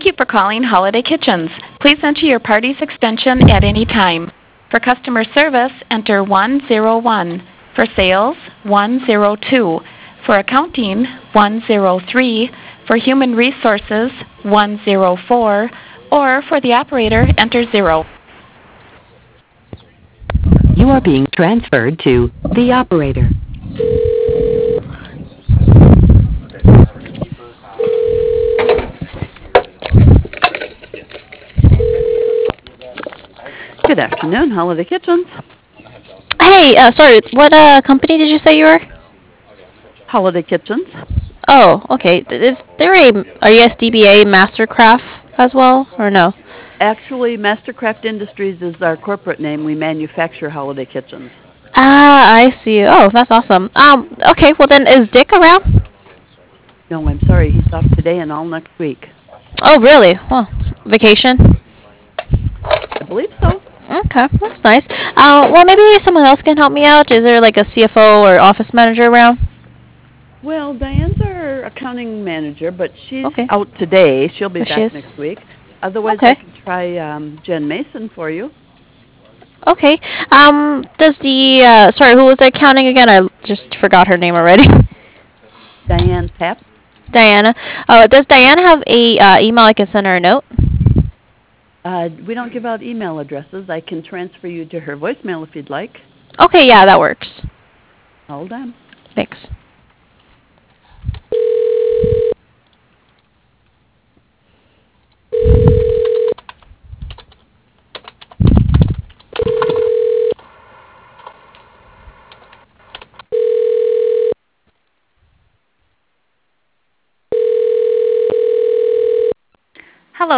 you for calling Holiday Kitchens. Please enter your party's extension at any time. For customer service, enter 101. For sales, 102. For accounting, 103. For human resources, 104. Or for the operator, enter 0. You are being transferred to the operator. Good afternoon, Holiday Kitchens. Hey, sorry, what company did you say you were? Holiday Kitchens. Oh, okay. Is there are you SDBA Mastercraft as well, or no? Actually, Mastercraft Industries is our corporate name. We manufacture Holiday Kitchens. Ah, I see. Oh, that's awesome. Okay, well then, is Dick around? No, I'm sorry. He's off today and all next week. Oh, really? Well, vacation? I believe so. Okay, that's nice. Well, maybe someone else can help me out. Is there like a CFO or office manager around? Well, Diane's our accounting manager, but she's Okay. out today. She'll be Oh, she back is? next week. Otherwise, I Okay. can try Jen Mason for you. Okay. Does the sorry, who was the accounting again? I just forgot her name already. Diane Tapp. Diana. Does Diana have a email I can send her a note? We don't give out email addresses. I can transfer you to her voicemail if you'd like. Okay, yeah, that works. Hold on. Thanks.